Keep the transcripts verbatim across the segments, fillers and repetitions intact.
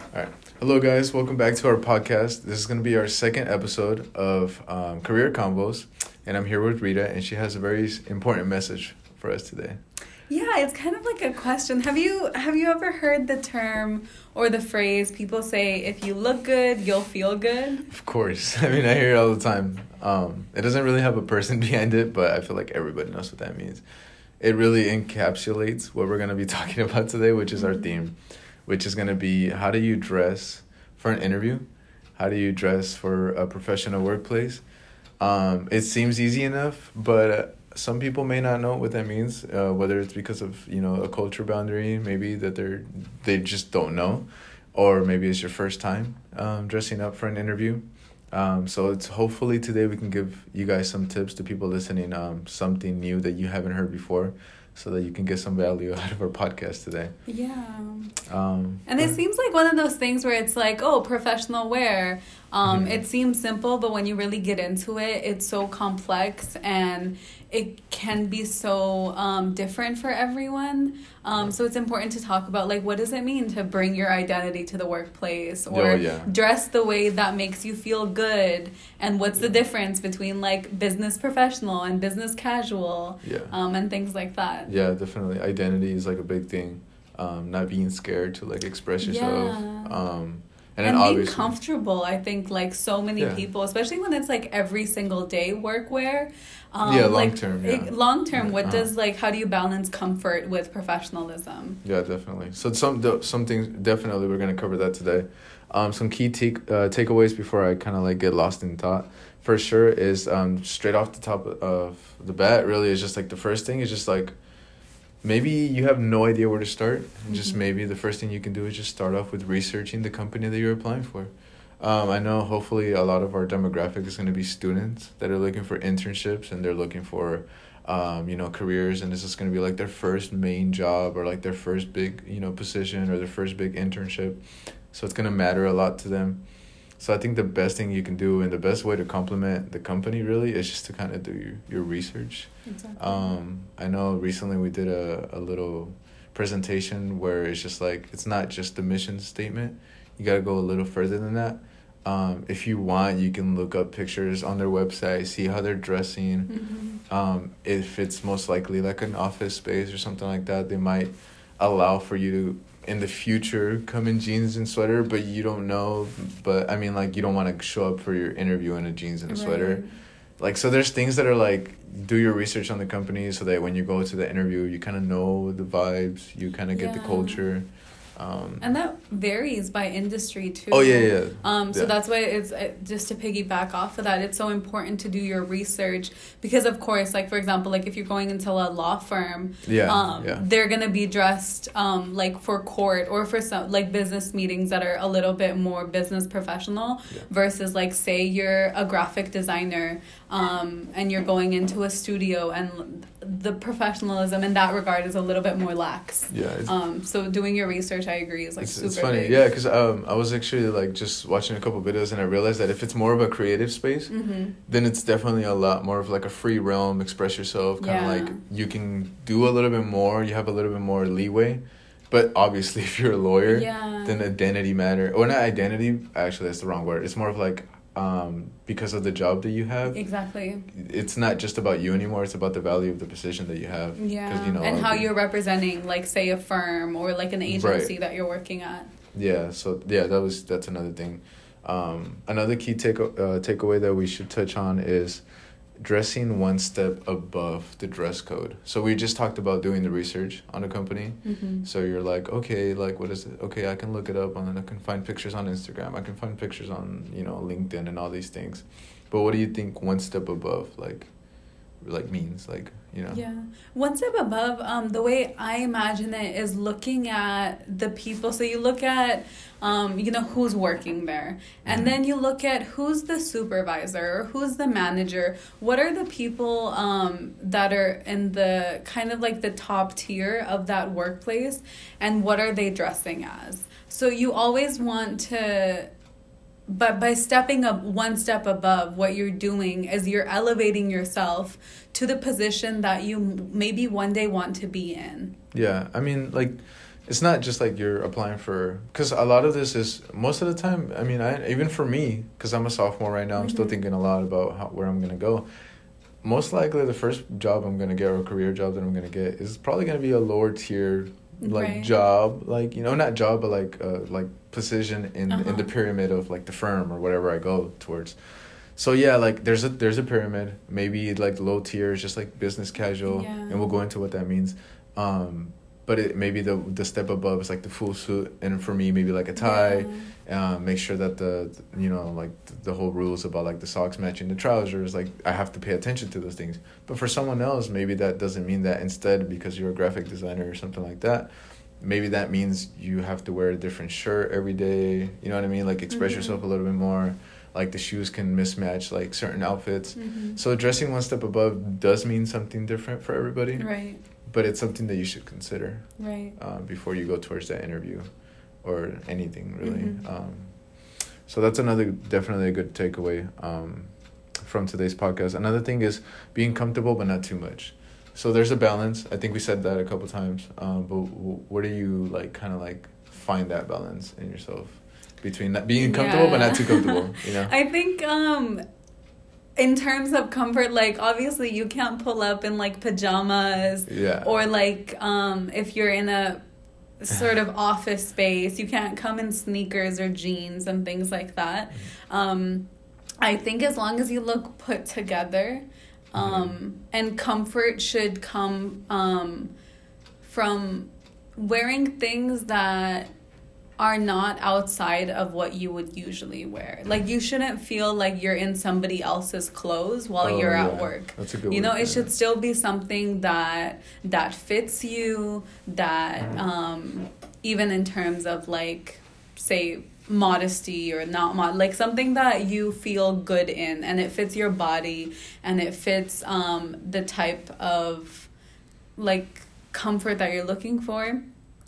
All right. Hello, guys. Welcome back to our podcast. This is going to be our second episode of um, Career Combos. And I'm here with Rita, and she has a very important message for us today. Yeah, it's kind of like a question. Have you have you ever heard the term or the phrase people say, if you look good, you'll feel good? Of course. I mean, I hear it all the time. Um, it doesn't really have a person behind it, but I feel like everybody knows what that means. It really encapsulates what we're going to be talking about today, which is our theme, which is going to be how do you dress for an interview? How do you dress for a professional workplace? Um, it seems easy enough, but uh, some people may not know what that means, uh, whether it's because of, you know, a culture boundary, maybe that they're, they just don't know, or maybe it's your first time um, dressing up for an interview. Um, so it's hopefully today we can give you guys some tips to people listening, um, something new that you haven't heard before, so that you can get some value out of our podcast today. Yeah. Um, and it seems like one of those things where it's like, oh, professional wear. Um, mm-hmm. It seems simple, but when you really get into it, it's so complex and it can be so um, different for everyone. Um, so it's important to talk about, like, what does it mean to bring your identity to the workplace or oh, yeah. dress the way that makes you feel good? And what's the difference between, like, business professional and business casual yeah. um, and things like that? Yeah, definitely. Identity is, like, a big thing. Um, not being scared to, like, express yourself. Yeah. Um, and, and being obviously comfortable, I think, like, so many yeah. people, especially when it's, like, every single day workwear. Um, yeah, long like, term, yeah. Long term, what uh-huh. does, like, how do you balance comfort with professionalism? Yeah, definitely. So some some things, definitely, we're going to cover that today. Um, some key take, uh, takeaways before I kind of, like, get lost in thought. For sure is um, straight off the top of the bat, really, is just, like, the first thing is just, like, maybe you have no idea where to start. And mm-hmm. just maybe the first thing you can do is just start off with researching the company that you're applying for. Um, I know hopefully a lot of our demographic is going to be students that are looking for internships and they're looking for, um, you know, careers. And this is going to be like their first main job or like their first big, you know, position or their first big internship. So it's going to matter a lot to them. So I think the best thing you can do and the best way to complement the company really is just to kind of do your, your research. Exactly. Um, I know recently we did a, a little presentation where it's just like, it's not just the mission statement. You got to go a little further than that. Um, if you want, you can look up pictures on their website, see how they're dressing. Mm-hmm. Um, if it's most likely like an office space or something like that, they might allow for you to, in the future, come in jeans and sweater, but you don't know. But, I mean, like, you don't want to show up for your interview in a jeans and a right. sweater. Like, so there's things that are, like, do your research on the company so that when you go to the interview, you kind of know the vibes, you kind of get yeah. the culture. Um, and that varies by industry too. Oh yeah, yeah. Um, so yeah. that's why it's uh, just to piggyback off of that. It's so important to do your research because, of course, like for example, like if you're going into a law firm, yeah, um, yeah. they're gonna be dressed um, like for court or for some like business meetings that are a little bit more business professional. Yeah. Versus like say you're a graphic designer um, and you're going into a studio and the professionalism in that regard is a little bit more lax. Yeah. Um. So doing your research, I agree, is like it's, super it's funny, big. yeah, because um, I was actually like just watching a couple videos and I realized that if it's more of a creative space, mm-hmm. then it's definitely a lot more of like a free realm, express yourself, kind of yeah. like you can do a little bit more, you have a little bit more leeway. But obviously, if you're a lawyer, yeah. then identity matter, or not identity. Actually, that's the wrong word. It's more of like. Um, because of the job that you have. Exactly. It's not just about you anymore. It's about the value of the position that you have. Yeah. You know, and how you're representing, like, say, a firm or, like, an agency right. that you're working at. Yeah. So, yeah, that was that's another thing. Um, another key take, uh, takeaway that we should touch on is dressing one step above the dress code. So we just talked about doing the research on a company. Mm-hmm. So you're like, okay, like, what is it? Okay, I can look it up and then I can find pictures on Instagram. I can find pictures on, you know, LinkedIn and all these things. But what do you think one step above, like, like means, like, you know? Yeah. One step above, um, the way I imagine it is looking at the people. So you look at, um, you know, who's working there. And mm-hmm. then you look at who's the supervisor or who's the manager. What are the people um, that are in the kind of like the top tier of that workplace? And what are they dressing as? So you always want to... But by stepping up one step above, what you're doing is you're elevating yourself to the position that you maybe one day want to be in. Yeah, I mean, like, it's not just like you're applying for, because a lot of this is most of the time, I mean, I even for me, because I'm a sophomore right now, I'm mm-hmm. still thinking a lot about how, where I'm going to go. Most likely the first job I'm going to get, or career job that I'm going to get, is probably going to be a lower tier like right. job, like, you know, not job, but like uh like position in uh-huh. in the pyramid of like the firm or whatever I go towards. So yeah, like there's a there's a pyramid. Maybe like low tier is just like business casual, yeah. and we'll go into what that means. Um, but it maybe the the step above is like the full suit, and for me maybe like a tie. Yeah. Um, make sure that the, you know, like the whole rules about like the socks matching the trousers, like I have to pay attention to those things. But for someone else, maybe that doesn't mean that. Instead, because you're a graphic designer or something like that, maybe that means you have to wear a different shirt every day. You know what I mean? Like express mm-hmm. yourself a little bit more. Like the shoes can mismatch like certain outfits. Mm-hmm. So dressing one step above does mean something different for everybody. Right. But it's something that you should consider. Right. Um, before you go towards that interview or anything really. Mm-hmm. Um, so that's another, definitely a good takeaway um, from today's podcast. Another thing is being comfortable, but not too much. So there's a balance. I think we said that a couple times. Um, but w- where do you like kind of like find that balance in yourself between not being comfortable yeah. but not too comfortable? You know. I think um, in terms of comfort, like obviously you can't pull up in like pajamas. Yeah. Or like um, if you're in a sort of office space, you can't come in sneakers or jeans and things like that. Um, I think as long as you look put together. Um, mm-hmm. And comfort should come um, from wearing things that are not outside of what you would usually wear. Like, you shouldn't feel like you're in somebody else's clothes while oh, you're yeah. at work. That's a good You know, word, it yeah. should still be something that that fits you, that um, even in terms of, like, say, modesty or not mod like something that you feel good in and it fits your body and it fits um the type of like comfort that you're looking for,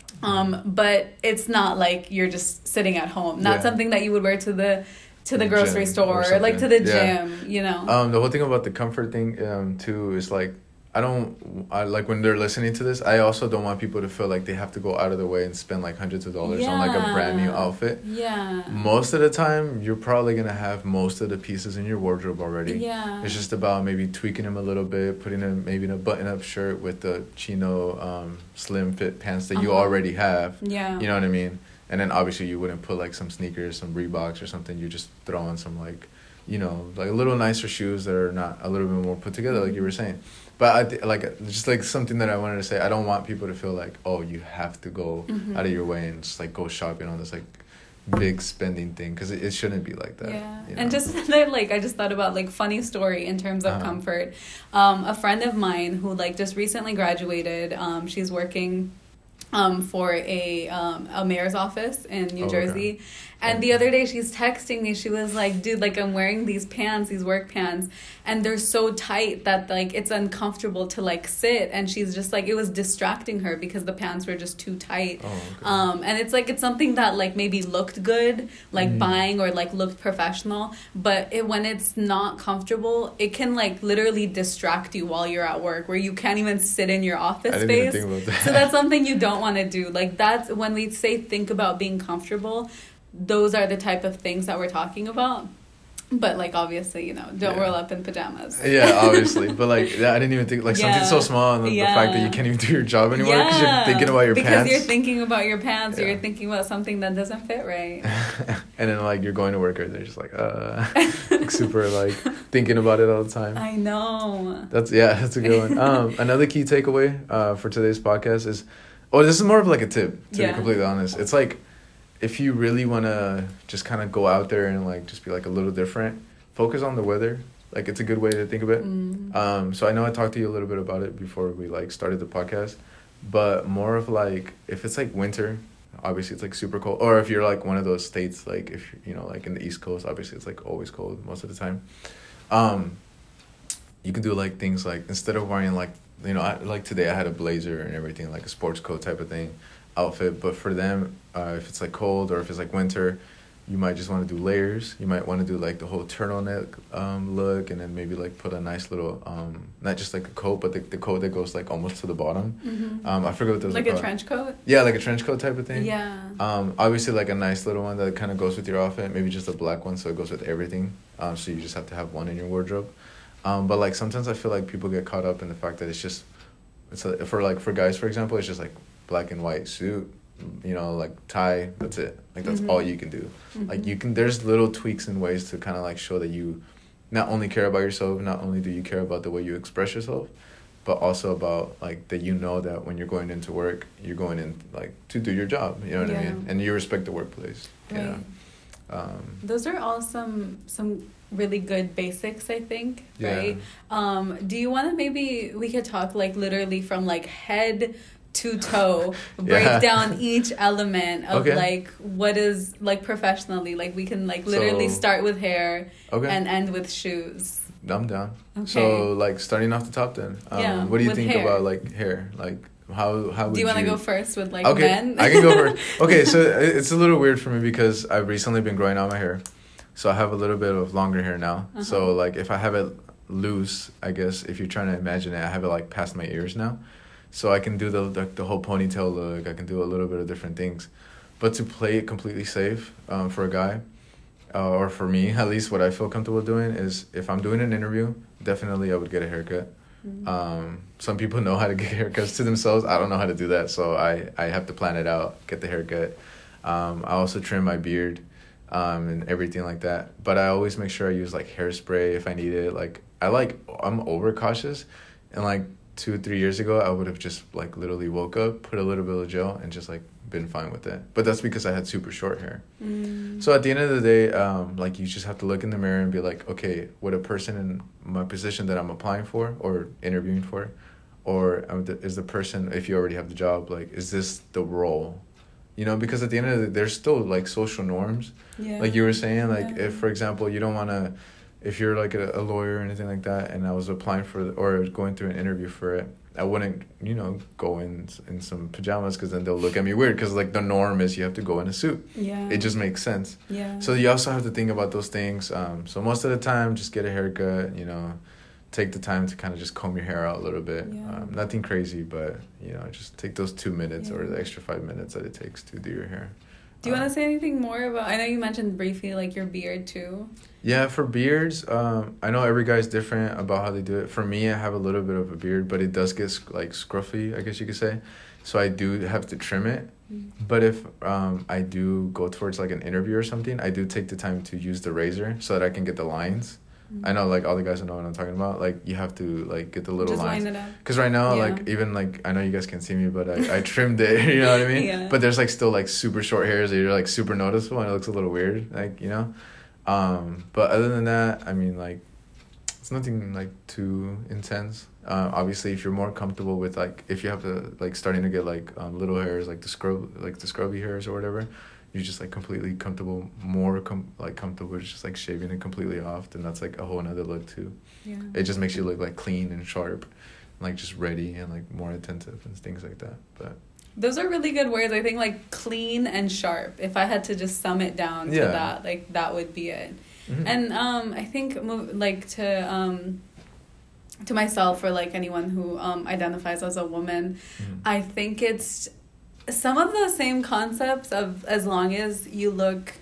um but it's not like you're just sitting at home, not yeah. something that you would wear to the to the, the grocery store or, or like to the yeah. gym, you know. Um the whole thing about the comfort thing um too is like I don't, I like when they're listening to this, I also don't want people to feel like they have to go out of their way and spend like hundreds of dollars yeah. on like a brand new outfit. Yeah. Most of the time, you're probably going to have most of the pieces in your wardrobe already. Yeah. It's just about maybe tweaking them a little bit, putting them maybe in a button-up shirt with the chino um, slim fit pants that uh-huh. you already have. Yeah. You know what I mean? And then obviously you wouldn't put like some sneakers, some Reeboks or something. You just throw on some like, you know, like a little nicer shoes that are not a little bit more put together, mm-hmm. like you were saying. But I th- like just like something that I wanted to say. I don't want people to feel like, oh, you have to go mm-hmm. out of your way and just like go shopping on this like big spending thing, because it, it shouldn't be like that. Yeah, you know? And just like I just thought about like funny story in terms of uh-huh. comfort. Um, a friend of mine who like just recently graduated. Um, she's working. Um, for a um a mayor's office in New oh, Jersey. Okay. And okay. the other day she's texting me, she was like, dude, like I'm wearing these pants, these work pants, and they're so tight that like it's uncomfortable to like sit, and she's just like, it was distracting her because the pants were just too tight. Oh, okay. Um and it's like it's something that like maybe looked good, like mm. buying or like looked professional, but it when it's not comfortable, it can like literally distract you while you're at work, where you can't even sit in your office I didn't space. even think about that. So that's something you don't want to do. Like that's when we say think about being comfortable, those are the type of things that we're talking about. But like obviously, you know, don't yeah. roll up in pajamas. Yeah, obviously. But like yeah, I didn't even think like yeah. something so small, and the, yeah. the fact that you can't even do your job anymore because yeah. you're thinking about your because pants. Because you're thinking about your pants, yeah. or you're thinking about something that doesn't fit right. And then like you're going to work, or they're just like uh like, super like thinking about it all the time. I know. That's yeah, that's a good one. Um, another key takeaway uh for today's podcast is, oh, this is more of like a tip, to yeah. be completely honest. It's like, if you really want to just kind of go out there and like just be like a little different, focus on the weather. Like it's a good way to think of it. Mm. Um, so I know I talked to you a little bit about it before we like started the podcast, but more of like, if it's like winter, obviously it's like super cold. Or if you're like one of those states, like if, you know, like in the East Coast, obviously it's like always cold most of the time. Um, you can do like things like, instead of wearing like, you know, I, like today I had a blazer and everything, like a sports coat type of thing, outfit. But for them, uh, if it's like cold or if it's like winter, you might just want to do layers. You might want to do like the whole turtleneck um, look, and then maybe like put a nice little um, not just like a coat, but the, the coat that goes like almost to the bottom. Mm-hmm. Um, I forget what those like are a called. trench coat. Yeah, like a trench coat type of thing. Yeah. Um, obviously like a nice little one that kind of goes with your outfit. Maybe just a black one, so it goes with everything. Um, so you just have to have one in your wardrobe. Um, but like sometimes I feel like people get caught up in the fact that it's just, it's a, for like for guys for example, it's just like black and white suit. You know, like tie, that's it. Like that's mm-hmm. all you can do. Mm-hmm. Like you can, there's little tweaks and ways to kind of like show that you not only care about yourself, not only do you care about the way you express yourself, but also about like that you know that when you're going into work, you're going in like to do your job. You know what yeah. I mean? And you respect the workplace. Right. Yeah. Um, Those are all some some really good basics, I think. Yeah. Right. Um, do you want to maybe we could talk like literally from like head to toe, break yeah. down each element of okay. like what is like professionally, like we can like literally so, start with hair okay. and end with shoes. I'm down. Okay. So like starting off the top then. Um, yeah, what do you think hair. about like hair? Like how how would do you want to you... go first with like okay, men? I can go first. Okay, so it's a little weird for me because I've recently been growing out my hair, so I have a little bit of longer hair now. Uh-huh. So like if I have it loose, I guess if you're trying to imagine it, I have it like past my ears now. So I can do the, the the whole ponytail look. I can do a little bit of different things. But to play it completely safe um, for a guy, uh, or for me, at least what I feel comfortable doing is if I'm doing an interview, definitely I would get a haircut. Mm-hmm. Um, some people know how to get haircuts to themselves. I don't know how to do that, so I, I have to plan it out, get the haircut. Um, I also trim my beard um, and everything like that. But I always make sure I use like hairspray if I need it. Like I like I'm over cautious, and like two or three years ago, I would have just like literally woke up, put a little bit of gel, and just like been fine with it. But that's because I had super short hair. Mm. So at the end of the day, um, like you just have to look in the mirror and be like, okay, would a person in my position that I'm applying for or interviewing for, or is the person, if you already have the job, like is this the role? You know, because at the end of the day, there's still like social norms. Yeah. Like you were saying, like yeah. if, for example, you don't want to, if you're like a, a lawyer or anything like that, and I was applying for or going through an interview for it, I wouldn't, you know, go in in some pajamas because then they'll look at me weird because like the norm is you have to go in a suit. Yeah. It just makes sense. Yeah. So you also have to think about those things. Um. So most of the time, just get a haircut. You know, take the time to kind of just comb your hair out a little bit. Yeah. Um. Nothing crazy, but you know, just take those two minutes yeah. or the extra five minutes that it takes to do your hair. Do you um, want to say anything more about? I know you mentioned briefly like your beard too. Yeah, for beards, um, I know every guy's different about how they do it. For me, I have a little bit of a beard, but it does get like scruffy, I guess you could say. So I do have to trim it. Mm-hmm. But if um, I do go towards like an interview or something, I do take the time to use the razor so that I can get the lines. Mm-hmm. I know like all the guys know what I'm talking about. Like you have to like get the little Just lines. line it up. Because right now, yeah. like even like I know you guys can't see me, but I, I trimmed it. You know what I mean? Yeah. But there's like still like super short hairs that you're like super noticeable and it looks a little weird. Like you know. Um, but other than that, I mean, like, it's nothing, like, too intense. Uh, obviously, if you're more comfortable with, like, if you have to, like, starting to get, like, um, little hairs, like, the scrub, like, the scrubby hairs or whatever, you're just, like, completely comfortable, more, com- like, comfortable with just, like, shaving it completely off, then that's, like, a whole nother look, too. Yeah. It just makes you look, like, clean and sharp, like, just ready and, like, more attentive and things like that, but... Those are really good words. I think like clean and sharp. If I had to just sum it down to yeah. that, like that would be it. Mm-hmm. And um, I think move, like to um, to myself or like anyone who um, identifies as a woman, mm-hmm. I think it's some of the same concepts of as long as you look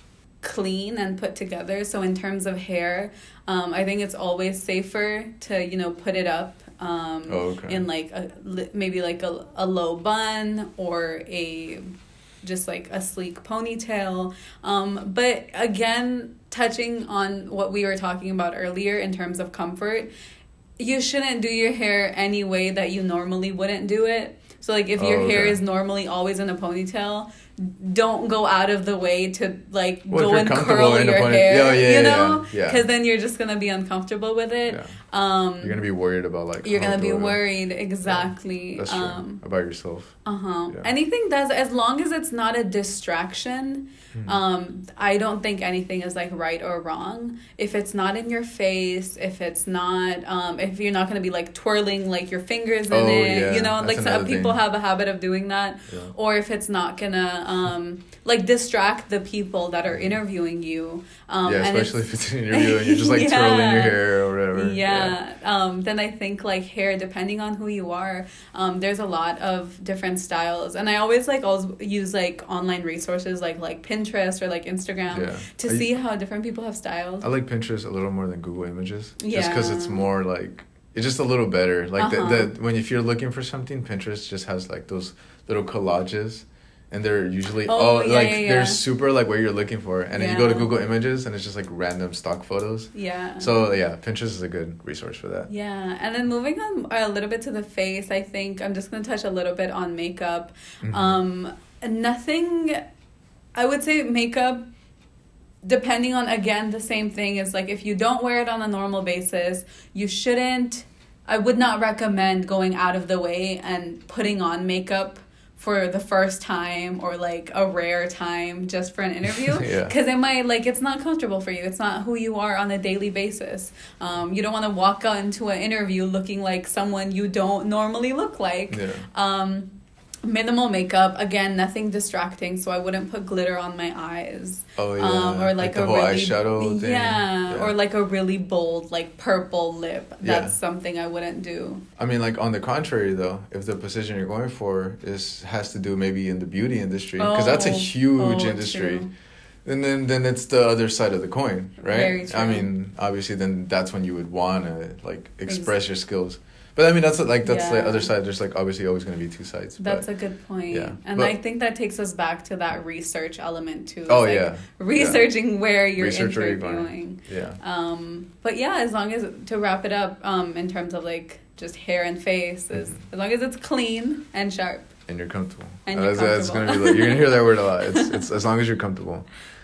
clean and put together. So in terms of hair, um, I think it's always safer to, you know, put it up um, oh, okay. in like a, maybe like a, a low bun or a just like a sleek ponytail. Um, but again, touching on what we were talking about earlier in terms of comfort, you shouldn't do your hair any way that you normally wouldn't do it. So like if your oh, okay. hair is normally always in a ponytail, don't go out of the way to like well, go and curl your point, hair, yeah, yeah, you know, because yeah, yeah. then you're just gonna be uncomfortable with it. Yeah. Um, you're gonna be worried about like you're gonna be worried exactly. Yeah, that's true. Um, about yourself. Uh huh. Yeah. Anything that's as long as it's not a distraction. Mm-hmm. Um, I don't think anything is like right or wrong. If it's not in your face, if it's not, um, if you're not gonna be like twirling like your fingers in oh, it, yeah. you know, that's like some people thing. have a habit of doing that, yeah. or if it's not gonna. um, like distract the people that are interviewing you. Um, yeah, and especially if it's an interview and you're just like yeah. twirling your hair or whatever. Yeah. yeah. Um, then I think like hair, depending on who you are, um, there's a lot of different styles. And I always like always use like online resources like like Pinterest or like Instagram Yeah. to I, see how different people have styles. I like Pinterest a little more than Google Images. Yeah. Just because it's more like, it's just a little better. Like uh-huh. the, the when if you're looking for something, Pinterest just has like those little collages, and they're usually oh, all yeah, like yeah, yeah. they're super like what you're looking for. And yeah. then you go to Google Images and it's just like random stock photos. Yeah. So yeah, Pinterest is a good resource for that. Yeah, and then moving on a little bit to the face, I think I'm just gonna touch a little bit on makeup. Mm-hmm. Um, nothing. I would say makeup. Depending on, again, the same thing is like if you don't wear it on a normal basis, you shouldn't, I would not recommend going out of the way and putting on makeup for the first time or like a rare time just for an interview. Yeah. Because it might, like, it's not comfortable for you. It's not who you are on a daily basis. Um, you don't want to walk out into an interview looking like someone you don't normally look like. Yeah. Um, minimal makeup, again, nothing distracting, so I wouldn't put glitter on my eyes. Oh yeah. Um, or like, like the a whole really eyeshadow thing. Yeah, Yeah. or like a really bold like purple lip. That's Yeah. something I wouldn't do. I mean, like on the contrary, though, if the position you're going for is has to do maybe in the beauty industry, because that's a Oh, huge oh, industry, true. and then then it's the other side of the coin, right? Very true. I mean, obviously, then that's when you would want to like express your skills. But I mean, that's like that's Yeah. the other side. There's like obviously always going to be two sides. That's but, a good point. Yeah. And But- I think that takes us back to that research element too. Oh, like yeah. researching where you're Research where you're going. interviewing. Yeah. Um, but yeah, as long as to wrap it up, um, in terms of like just hair and face, is Mhm. as long as it's clean and sharp. And you're comfortable. And you're that's, that's comfortable. gonna be like, you're gonna hear that word a lot. It's it's as long as you're comfortable.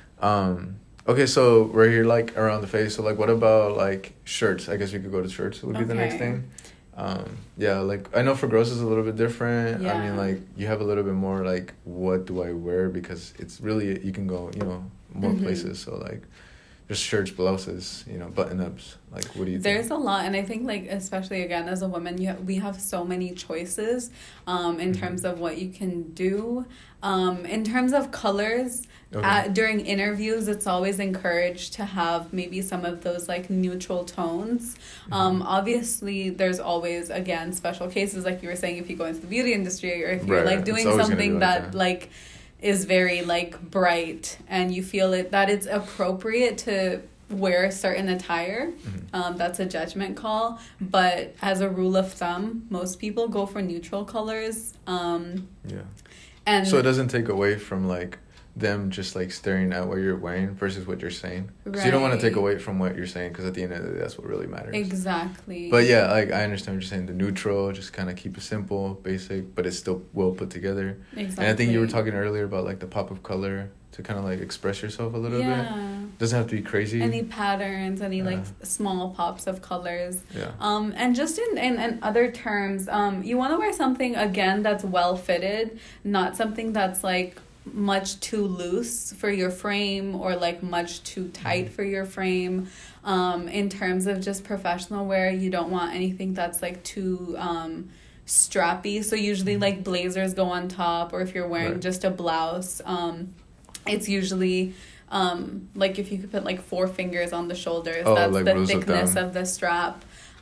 Um, okay, so we're here like around the face. So like, what about like shirts? I guess we could go to shirts. Would be the next Okay. thing. Um, yeah, like I know for girls it's a little bit different. I mean, Yeah. like you have a little bit more like, what do I wear? Because it's really you can go, you know, more Mhm. places. So like, just shirts, blouses, you know, button ups. Like, what do you There's think? a lot, and I think like especially again as a woman, you ha- we have so many choices, um, in Mhm. terms of what you can do, um, in terms of colors. Okay. At, during interviews, it's always encouraged to have maybe some of those like neutral tones. Um, Mhm. obviously, there's always again special cases like you were saying if you go into the beauty industry or if you're Right, like it's doing always gonna something be like that that. like is very like bright and you feel it that it's appropriate to wear certain attire. Mhm. Um, that's a judgment call, but as a rule of thumb, most people go for neutral colors. Um, Yeah. and So it doesn't take away from like them just like staring at what you're wearing versus what you're saying. Because you don't want to take Right. away from what you're saying because at the end of the day, that's what really matters. exactly. But yeah, like I understand what you're saying. The neutral, just kind of keep it simple, basic, but it's still well put together. exactly. And I think you were talking earlier about like the pop of color to kind of like express yourself a little yeah. bit. Doesn't have to be crazy. Any patterns, any like Yeah. small pops of colors. yeah. Um, and just in, in, in other terms, um, you want to wear something, again, that's well fitted, not something that's like much too loose for your frame or like much too tight for your frame. Um, in terms of just professional wear, you don't want anything that's like too um, strappy. So usually like blazers go on top, or if you're wearing Right. just a blouse, um, it's usually um, like if you could put like four fingers on the shoulders, Oh, that's like the rules of thickness thumb. of the strap.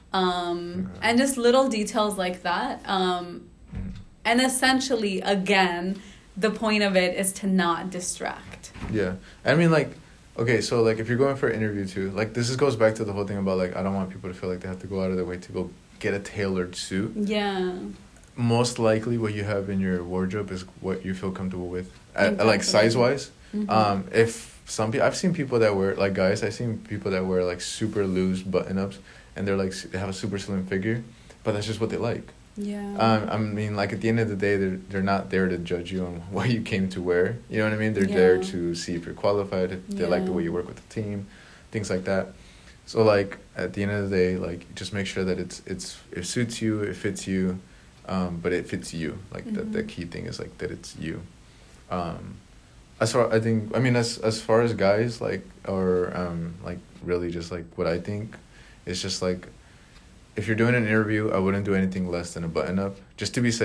Um, Okay. and just little details like that. Um, Mhm. and essentially, again, the point of it is to not distract. Yeah. I mean, like, okay, so, like, if you're going for an interview, too, like, this is, goes back to the whole thing about, like, I don't want people to feel like they have to go out of their way to go get a tailored suit. Yeah. Most likely what you have in your wardrobe is what you feel comfortable with. At, like, Exactly. size-wise. Mhm. Um, if some people... I've seen people that wear, like, guys, I've seen people that wear, like, super loose button-ups, and they're, like, su- they have a super slim figure, but that's just what they like. Yeah. Um, I mean, like, at the end of the day, they're, they're not there to judge you on what you came to wear. You know what I mean? They're Yeah. there to see if you're qualified, if they like the Yeah. way you work with the team, things like that. So, like, at the end of the day, like, just make sure that it's, it's it suits you, it fits you, um, but it fits you. Like, the, the Mhm. key thing is, like, that it's you. Um, as far, I think, I mean, as, as far as guys, like, or, um, like, really just, like, what I think is just, like, if you're doing an interview, I wouldn't do anything less than a button-up, just to be safe.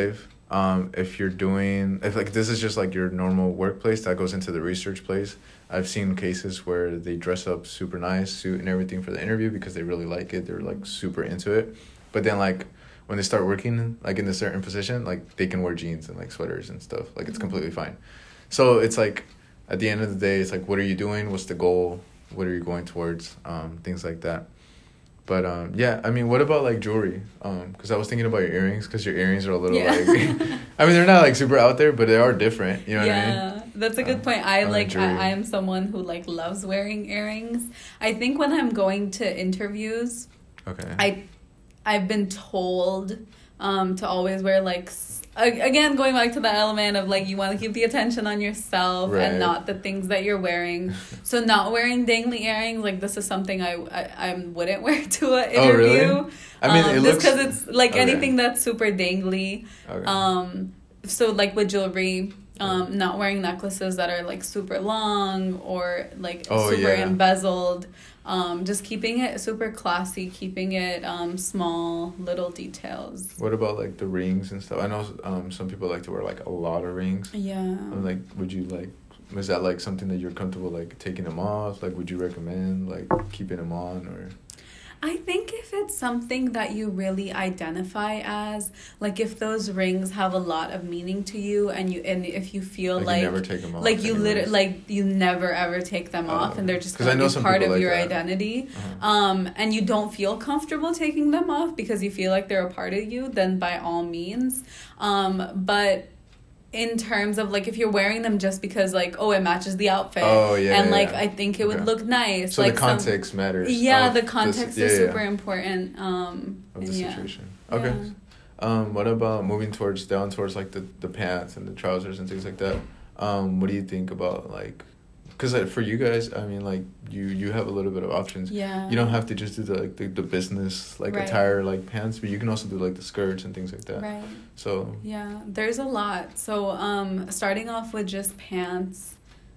Um, if you're doing, if like this is just like your normal workplace that goes into the research place, I've seen cases where they dress up super nice, suit and everything for the interview because they really like it. They're like super into it. But then like when they start working like in a certain position, like they can wear jeans and like sweaters and stuff. Like it's completely fine. So it's like at the end of the day, it's like, what are you doing? What's the goal? What are you going towards? Um, things like that. But um, yeah, I mean, what about like jewelry? Um, because I was thinking about your earrings, because your earrings are a little yeah. like, I mean, they're not like super out there, but they are different. You know yeah, what I mean? That's a good um, point. I like, jewelry. I, I am someone who like loves wearing earrings. I think when I'm going to interviews, okay, I, I've been told um, to always wear like, again, going back to the element of like you want to keep the attention on yourself right. and not the things that you're wearing. So not wearing dangly earrings, like this is something I I, I wouldn't wear to an interview. Oh, really? I mean, um, it just looks because it's like okay. anything that's super dangly. Okay. Um, so like with jewelry, um, not wearing necklaces that are like super long or like oh, super yeah. embezzled. Um, just keeping it super classy, keeping it um, small, little details. What about like the rings and stuff? I know um, some people like to wear like a lot of rings. Yeah. I'm like, would you like, is that like something that you're comfortable like taking them off? Like, would you recommend like keeping them on or? I think if it's something that you really identify as, like if those rings have a lot of meaning to you, and you and if you feel like, like you never take them off, like you literally like you never ever take them uh, off, and they're just going to be part of like your that. identity, uh-huh. um, and you don't feel comfortable taking them off because you feel like they're a part of you, then by all means, um, but. In terms of like if you're wearing them just because like oh it matches the outfit oh, yeah, and yeah, like yeah. I think it okay. would look nice, so like the context some, matters yeah the context this, is yeah, super yeah. important um of the yeah. situation. Okay. Yeah. Um, what about moving towards down towards like the, the pants and the trousers and things like that? Um, what do you think about like, because like, for you guys, I mean like you you have a little bit of options. Yeah. You don't have to just do the like the, the business like right. attire like pants, but you can also do like the skirts and things like that. Right. So yeah, there's a lot. So um, starting off with just pants,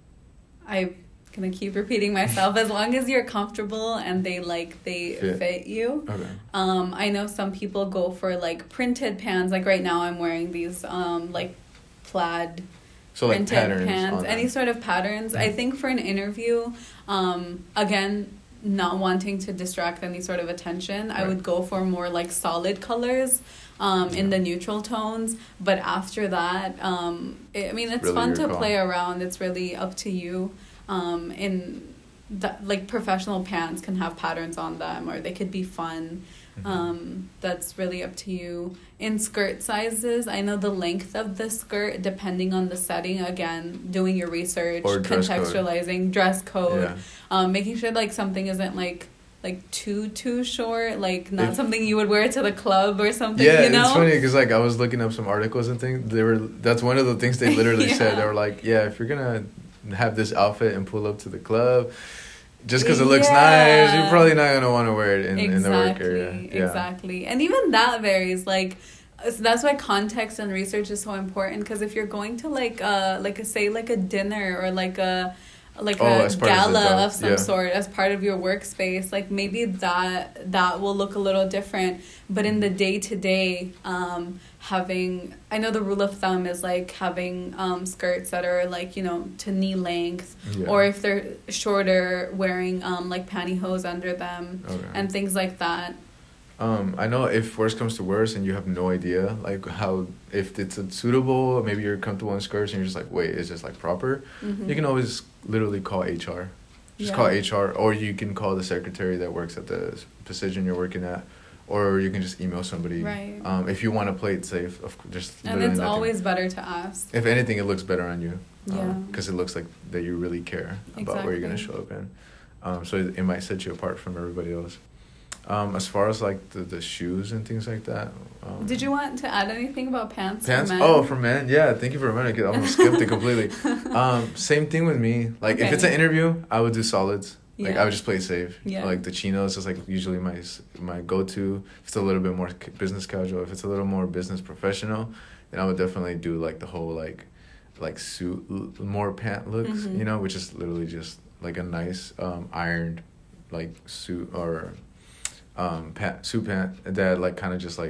I'm gonna keep repeating myself. As long as you're comfortable and they like they fit, fit you. Okay. Um, I know some people go for like printed pants. Like right now, I'm wearing these um like plaid. So like printed patterns. pants, any sort of patterns. Mm-hmm. I think for an interview, um, again, not wanting to distract any sort of attention, right. I would go for more like solid colors. Um, yeah. In the neutral tones, but after that, um, it, I mean, it's really fun to call. Play around. It's really up to you. Um, in the, like professional pants can have patterns on them, or they could be fun. Mm-hmm. Um, that's really up to you. In skirt sizes, I know the length of the skirt, depending on the setting. Again, doing your research, or dress contextualizing, code. dress code, yeah. um, making sure like something isn't like. like too too short, like not if, something you would wear to the club or something. Yeah, you know? It's funny because like I was looking up some articles and things. They were that's one of the things they literally yeah. said. They were like, yeah, if you're gonna have this outfit and pull up to the club, just because it looks yeah. nice, you're probably not gonna want to wear it in, exactly, in the work area. Yeah. Exactly, and even that varies. Like. So that's why context and research is so important, because if you're going to like uh like a, say like a dinner or like a like oh, a gala of, of some yeah. sort as part of your workspace, like maybe that that will look a little different, but in the day to day, um having I know the rule of thumb is like having um skirts that are like, you know, to knee length, yeah. or if they're shorter, wearing um like pantyhose under them, okay. and things like that. Um, I know if worse comes to worse and you have no idea, like, how, if it's suitable, maybe you're comfortable in skirts and you're just like, wait, is this, like, proper? Mm-hmm. You can always literally call H R. Just yeah. call H R, or you can call the secretary that works at the position you're working at, or you can just email somebody. Right. Um, if you want to play it safe, of course, just and it's nothing. Always better to ask. If anything, it looks better on you. Yeah. Because um, it looks like that you really care about exactly. where you're going to show up in. Um, so it, it might set you apart from everybody else. Um, as far as like the, the shoes and things like that. Um, Did you want to add anything about pants? Pants? For men? Oh, for men? Yeah, thank you for reminding me. I almost skipped it completely. Um, same thing with me. Like, okay. if it's an interview, I would do solids. Like, yeah. I would just play safe. Yeah. Like, the chinos is like usually my my go-to. If it's a little bit more business casual, if it's a little more business professional, then I would definitely do like the whole like like suit, more pant looks, mm-hmm. you know, which is literally just like a nice um, ironed like suit or... um pant suit pant that like kind of just like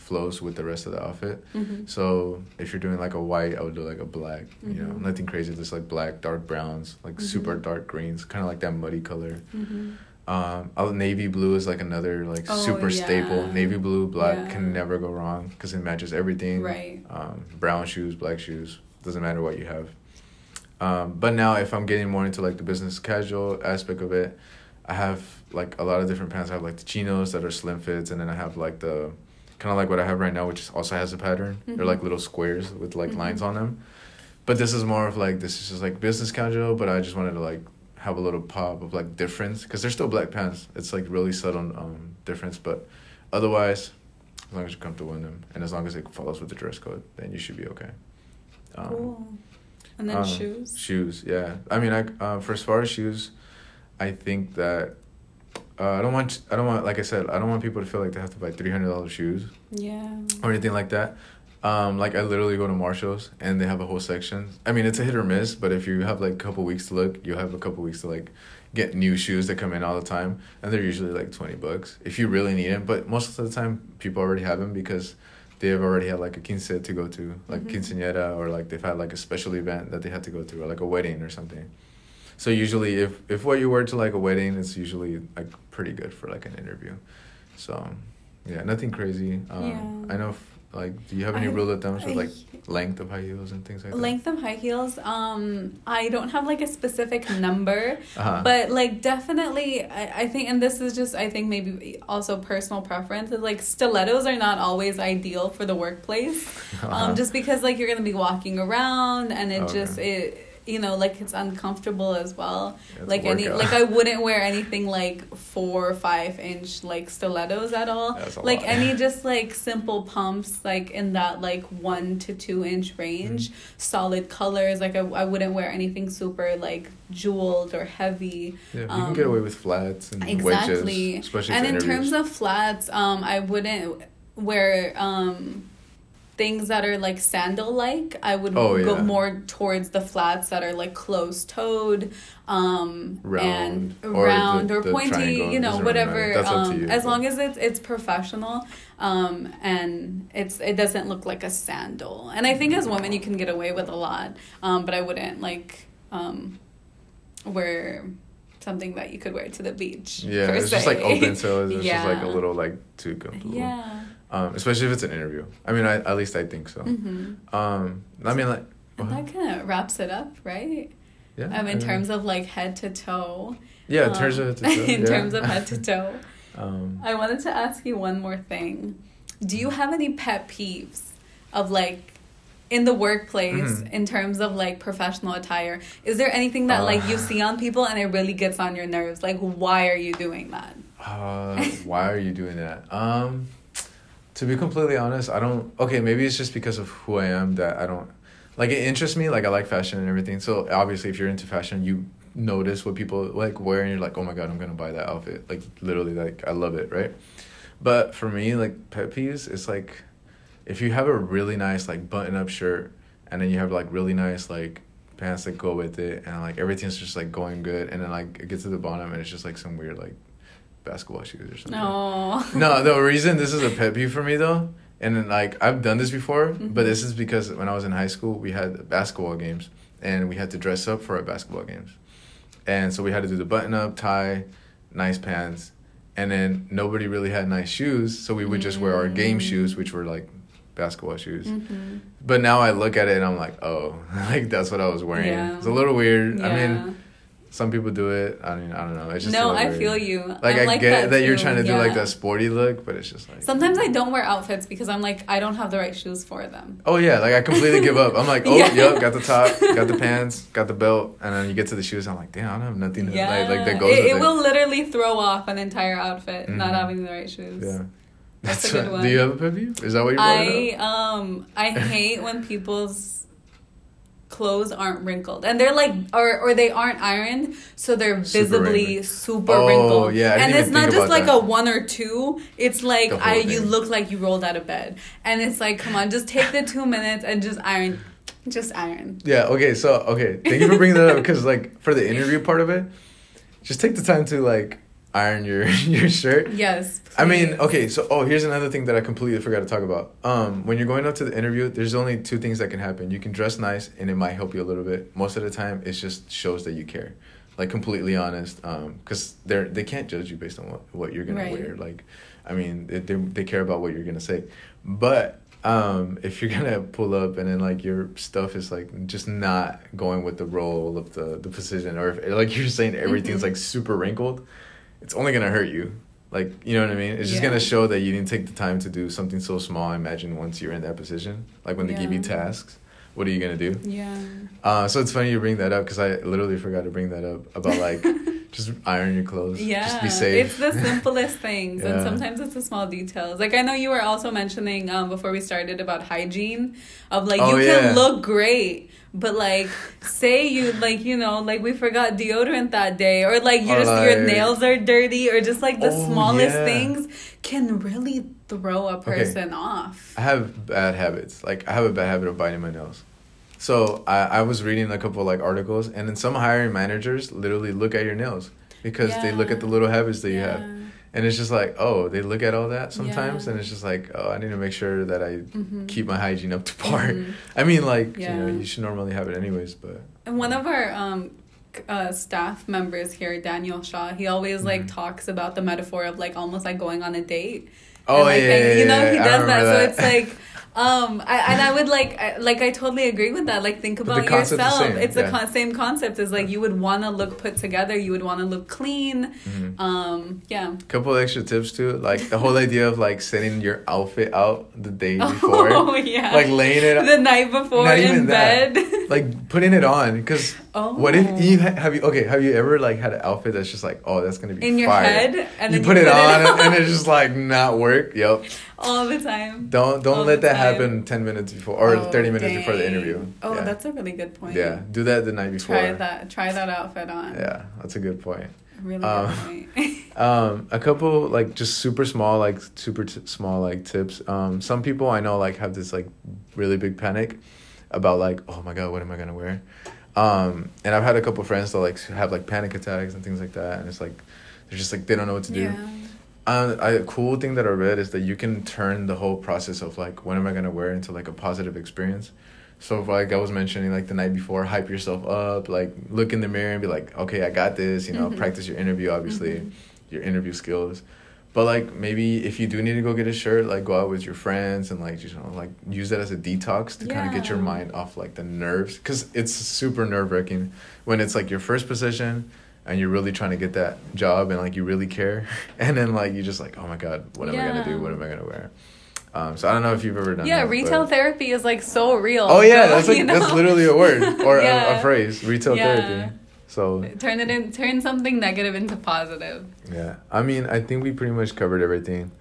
flows with the rest of the outfit. Mm-hmm. So if you're doing like a white, I would do like a black. Mm-hmm. You know, nothing crazy. Just like black, dark browns, like mm-hmm. super dark greens, kind of like that muddy color. Mm-hmm. Um, navy blue is like another like oh, super yeah. staple. Navy blue, black yeah. can never go wrong because it matches everything. Right. Um, brown shoes, black shoes, doesn't matter what you have. Um, but now if I'm getting more into like the business casual aspect of it, I have like a lot of different pants. I have like the chinos that are slim fits, and then I have like the kind of like what I have right now, which also has a pattern. Mm-hmm. They're like little squares with like mm-hmm. lines on them. But this is more of like, this is just like business casual, but I just wanted to like have a little pop of like difference because they're still black pants. It's like really subtle um difference, but otherwise, as long as you're comfortable in them and as long as it follows with the dress code, then you should be okay. Um, cool. And then um, shoes. Shoes, yeah. I mean, I uh, for as far as shoes, I think that uh, I don't want I don't want like I said I don't want people to feel like they have to buy three hundred dollars shoes. Yeah. Or anything like that. Um, like I literally go to Marshalls and they have a whole section. I mean, it's a hit or miss, but if you have like a couple weeks to look, you have a couple weeks to like get new shoes that come in all the time, and they're usually like twenty bucks if you really need them. But most of the time, people already have them because they have already had like a quince to go to, like mm-hmm. quinceañera, or like they've had like a special event that they had to go to, or like a wedding or something. So usually, if if what you wear to like a wedding, it's usually like pretty good for like an interview. So, yeah, nothing crazy. Um, yeah. I know. If, Like, do you have any I, rule of thumbs with like length of high heels and things like that? Length of high heels, um, I don't have like a specific number, uh-huh. but like definitely, I, I think, and this is just, I think maybe also personal preference, is like stilettos are not always ideal for the workplace, uh-huh. um, just because like you're gonna be walking around and it okay. just it. You know, like it's uncomfortable as well. Yeah, like any, like I wouldn't wear anything like four or five inch like stilettos at all. Like lot. Any just like simple pumps, like in that like one to two inch range, mm-hmm. solid colors. Like I, I wouldn't wear anything super like jeweled or heavy. Yeah, you um, can get away with flats and exactly. wedges, especially and for in interviews. terms of flats, um, I wouldn't wear um. things that are like sandal like. I would oh, yeah. go more towards the flats that are like closed toed um round, and or round the, or the pointy, you know, whatever. That's um up to you, as but. long as it's it's professional um and it's it doesn't look like a sandal. And I think as women you can get away with a lot, um but I wouldn't like um wear something that you could wear to the beach. Yeah, it's se. just like open toes. It's yeah. just like a little like too comfortable. Yeah. Um, especially if it's an interview. I mean, I at least I think so. Mm-hmm. Um, I mean, like... And that kind of wraps it up, right? Yeah. Um, in I mean, terms of, like, head to toe. Yeah, in um, terms of head to toe. In yeah. terms of head to toe. um, I wanted to ask you one more thing. Do you have any pet peeves of, like, in the workplace, mm-hmm. in terms of, like, professional attire? Is there anything that, uh, like, you see on people and it really gets on your nerves? Like, why are you doing that? Uh, why are you doing that? Um... To be completely honest, I don't... Okay, maybe it's just because of who I am that I don't... Like, it interests me. Like, I like fashion and everything. So, obviously, if you're into fashion, you notice what people, like, wear, and you're like, oh, my God, I'm going to buy that outfit. Like, literally, like, I love it, right? But for me, like, pet peeves, it's like... If you have a really nice, like, button-up shirt, and then you have, like, really nice, like, pants that go with it, and, like, everything's just, like, going good, and then, like, it gets to the bottom, and it's just, like, some weird, like... basketball shoes or something. No. No, the reason this is a pet peeve for me though, and then, like I've done this before, mm-hmm. but this is because when I was in high school, we had basketball games, and we had to dress up for our basketball games, and so we had to do the button up, tie, nice pants, and then nobody really had nice shoes, so we would just wear our game shoes, which were like basketball shoes. Mm-hmm. But now I look at it and I'm like, oh, like that's what I was wearing. Yeah. It's a little weird. Yeah. I mean. Some people do it. I mean, I don't know. It's just no, I feel you. Like, I'm I like get that, that you're too. trying to do, yeah. like, that sporty look, but it's just, like... Sometimes I don't wear outfits because I'm, like, I don't have the right shoes for them. Oh, yeah. Like, I completely give up. I'm like, oh, yeah. yep, got the top, got the pants, got the belt, and then you get to the shoes, I'm like, damn, I don't have nothing to, yeah. like, like, that goes it, with it. It will literally throw off an entire outfit, mm-hmm. not having the right shoes. Yeah. That's, That's a good right. one. Do you have a pet peeve? Is that what you brought I, it up? um, I hate when people's clothes aren't wrinkled, and they're like, or or they aren't ironed, so they're Super visibly wrinkled. super oh, wrinkled. Yeah, I and didn't it's even not think just about like that. a one or two. It's like I thing. you look like you rolled out of bed, and it's like, come on, just take the two minutes and just iron, just iron. Yeah. Okay. So okay, thank you for bringing that up because like for the interview part of it, just take the time to like iron your your shirt. Yes. Please. I mean, okay, so oh, here's another thing that I completely forgot to talk about. Um, when you're going up to the interview, there's only two things that can happen. You can dress nice, and it might help you a little bit. Most of the time, it just shows that you care, like completely honest. Um, because they're they can't judge you based on what, what you're gonna right. wear. Like, I mean, they they they care about what you're gonna say, but. Um, if you're gonna pull up and then like your stuff is like just not going with the role of the, the position, or if like you're saying everything's mm-hmm. like super wrinkled, it's only gonna hurt you. Like, you know what I mean? It's just yeah. gonna show that you didn't take the time to do something so small. Imagine once you're in that position, like when they yeah. give you tasks, what are you gonna do? Yeah. Uh, so it's funny you bring that up because I literally forgot to bring that up about like just iron your clothes. Yeah. Just be safe. It's the simplest things, yeah. and sometimes it's the small details. Like I know you were also mentioning um before we started about hygiene, of like oh, you can yeah. look great. But like, say you like you know like we forgot deodorant that day, or like you or just like, your nails are dirty, or just like the oh, smallest yeah. things can really throw a person okay. off. I have bad habits. Like I have a bad habit of biting my nails. So I, I was reading a couple like articles, and then some hiring managers literally look at your nails because yeah. they look at the little habits that yeah. you have. And it's just like, oh, they look at all that sometimes, yeah. and it's just like, oh, I need to make sure that I mm-hmm. keep my hygiene up to par. Mm-hmm. I mean, like, yeah. you know, you should normally have it anyways, but... And one of our um, uh, staff members here, Daniel Shaw, he always, mm-hmm. like, talks about the metaphor of, like, almost, like, going on a date. Oh, and, like, yeah, yeah, You know, he yeah, does that, that, so it's like... Um, I, and I would like, I, like, I totally agree with that. Like, think about yourself. Same. It's yeah. the con- same concept. Is like you would want to look put together. You would want to look clean. Mm-hmm. Um, yeah. Couple extra tips too, like the whole idea of like setting your outfit out the day before. Oh yeah. Like laying it the night before not in even bed. That. Like putting it on, because oh. what if you ha- have you okay? Have you ever like had an outfit that's just like, oh, that's gonna be in your fire. head, and you then put, you it, put on it on, and, and it's just like not work. Yep. All the time. Don't don't All let that time. happen ten minutes before or oh, thirty minutes dang. before the interview. Oh, yeah. that's a really good point. Yeah, do that the night before. Try that. Try that outfit on. Yeah, that's a good point. Really um, good point. um, a couple like just super small, like super t- small like tips. Um, some people I know like have this like really big panic about like, oh my god, what am I gonna wear? Um, and I've had a couple friends that like have like panic attacks and things like that, and it's like they're just like they don't know what to do. Yeah. Um, a cool thing that I read is that you can turn the whole process of like what am I gonna wear into like a positive experience. So if, like I was mentioning, like the night before, hype yourself up, like look in the mirror and be like, okay, I got this. You know, mm-hmm. practice your interview, obviously, mm-hmm. your interview skills. But like maybe if you do need to go get a shirt, like go out with your friends and like you know like use that as a detox to yeah. kind of get your mind off like the nerves, because it's super nerve wracking when it's like your first position and you're really trying to get that job and like you really care, and then like you just like, oh my god, what am yeah. I gonna do? What am I gonna wear? Um, so I don't know if you've ever done yeah, that. Yeah, retail but... therapy is like so real. Oh yeah, that's like you know? that's literally a word or yeah. a, a phrase. Retail yeah. therapy. So turn it in, turn something negative into positive. Yeah, I mean, I think we pretty much covered everything.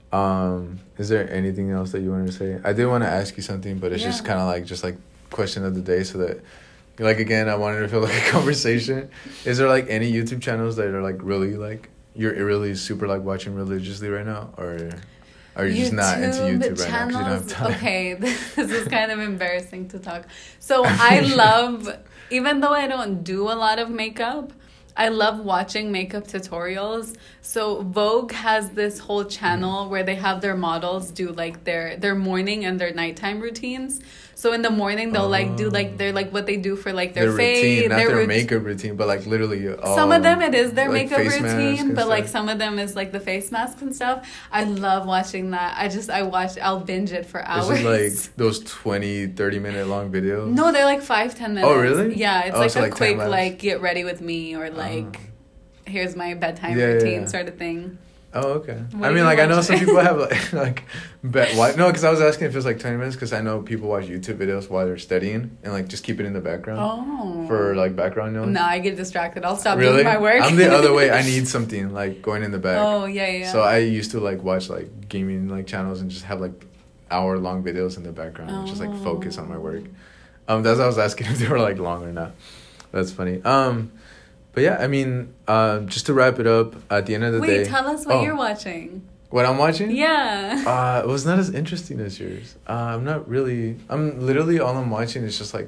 Um, is there anything else that you wanted to say? I did want to ask you something, but it's yeah. just kind of like just like question of the day, so that like again, I wanted to feel like a conversation. Is there like any YouTube channels that are like really like you're really super like watching religiously right now, or are you YouTube just not into YouTube right channels? now because you don't have time? Okay, this is kind of embarrassing to talk. So I love, even though I don't do a lot of makeup, I love watching makeup tutorials. So Vogue has this whole channel mm-hmm. where they have their models do like their their morning and their nighttime routines. So in the morning they'll oh. like do like they're like what they do for like their, their face, routine, not their, their rut- makeup routine, but like literally. Oh, some of them it is their like makeup routine, but stuff. like some of them is like the face masks and stuff. I love watching that. I just I watch. I'll binge it for hours. Is it like those twenty, thirty minute long videos? No, they're like five, ten minutes. Oh really? Yeah, it's oh, like so a like quick like get ready with me or like uh. here's my bedtime yeah, routine yeah, yeah. sort of thing. Oh, okay. What I mean, like, I know some people have, like, like bet why no, because I was asking if it's, like, twenty minutes, because I know people watch YouTube videos while they're studying and, like, just keep it in the background. Oh. For, like, background noise. No, I get distracted. I'll stop really? doing my work. I'm the other way. I need something, like, going in the back. Oh, yeah, yeah. So I used to, like, watch, like, gaming, like, channels and just have, like, hour-long videos in the background oh. and just, like, focus on my work. Um, That's why I was asking if they were, like, long or not. That's funny. Um... But yeah, I mean, uh, just to wrap it up, at the end of the Wait, day... Wait, tell us what oh, you're watching. What I'm watching? Yeah. Uh, it was not as interesting as yours. Uh, I'm not really... I'm literally, all I'm watching is just, like,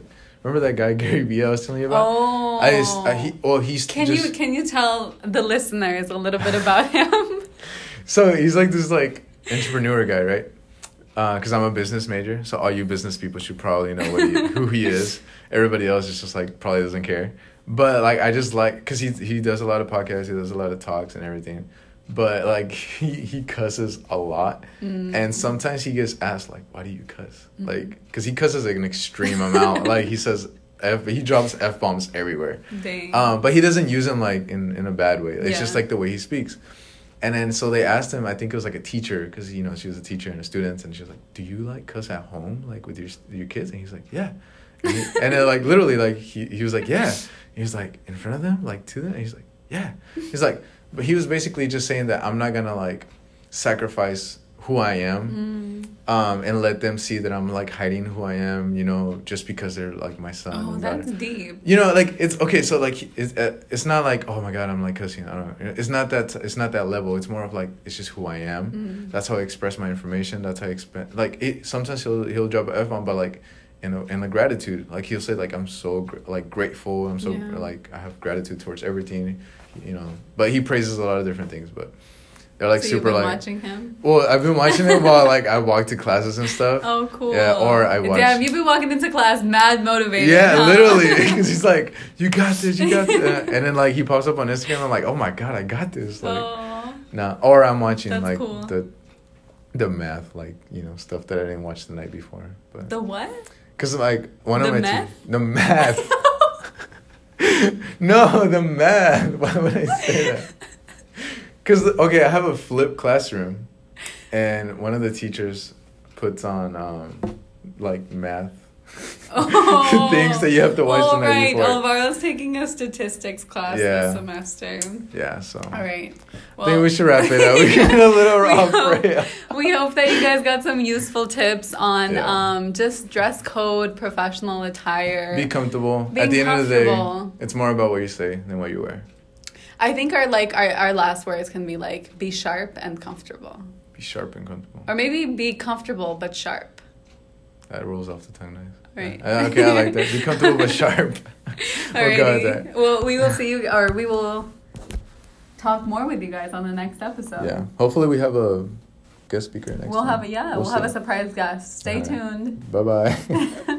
remember that guy Gary Vee I was telling you about? Oh. I, just, I he well he's Can just, you can you tell the listeners a little bit about him? So he's like this like entrepreneur guy, right? Because uh, I'm a business major, so all you business people should probably know what he, who he is. Everybody else is just like probably doesn't care. But like I just like because he he does a lot of podcasts, he does a lot of talks and everything. But like he, he cusses a lot, mm. and sometimes he gets asked like, "Why do you cuss?" Mm. Like because he cusses like an extreme amount. Like he says f he drops f bombs everywhere. Dang. Um, but he doesn't use them like in in a bad way. It's yeah. just like the way he speaks. And then so they asked him, I think it was like a teacher, because you know she was a teacher and a student, and she was like, "Do you like cuss at home, like with your your kids?" And he's like, "Yeah." And, he, and then like literally like he he was like, "Yeah." He was like, "In front of them, like to them?" And he's like, "Yeah." He's like, but he was basically just saying that I'm not gonna like sacrifice who I am, mm. um, and let them see that I'm like hiding who I am, you know, just because they're like my son. Oh, that's deep. You know, like it's okay. So like it's uh, it's not like, oh my God, I'm like cussing. I don't know. It's not that. It's not that level. It's more of like it's just who I am. Mm. That's how I express my information. That's how I express. Like it, sometimes he'll he'll drop an F bomb, but like in a, in the gratitude, like he'll say like I'm so gr- like grateful. I'm so yeah. like I have gratitude towards everything, you know. But he praises a lot of different things, but. They're like so super you've been like watching him? Well, I've been watching him while like I walk to classes and stuff. Oh, cool. Yeah, or I watch. Damn, you've been walking into class mad motivated. Yeah, huh? literally, because he's like, "You got this, you got this," and then like he pops up on Instagram. I'm like, "Oh my God, I got this!" Like, Aww. nah. Or I'm watching That's like cool. the, the math, like you know stuff that I didn't watch the night before. But the what? Because like one the of my math? Te- the math. No, the math. Why would I say that? Because, okay, I have a flipped classroom, and one of the teachers puts on, um, like, math oh, things that you have to watch oh, the night right. before. Alvaro's taking a statistics class yeah. this semester. Yeah, so. All right. Well, I think we should wrap it up. We got a little rough hope, We hope that you guys got some useful tips on yeah. um, just dress code, professional attire. Be comfortable. Being At the end of the comfortable. day, it's more about what you say than what you wear. I think our like our, our last words can be like be sharp and comfortable. Be sharp and comfortable. Or maybe be comfortable but sharp. That rolls off the tongue nice. Right. Yeah. Okay, I like that. Be comfortable but sharp. We'll go with that. Well, we will see you, or we will talk more with you guys on the next episode. Yeah. Hopefully we have a guest speaker next we'll time. Have a, yeah, we'll, we'll have a surprise guest. Stay right. tuned. Bye-bye.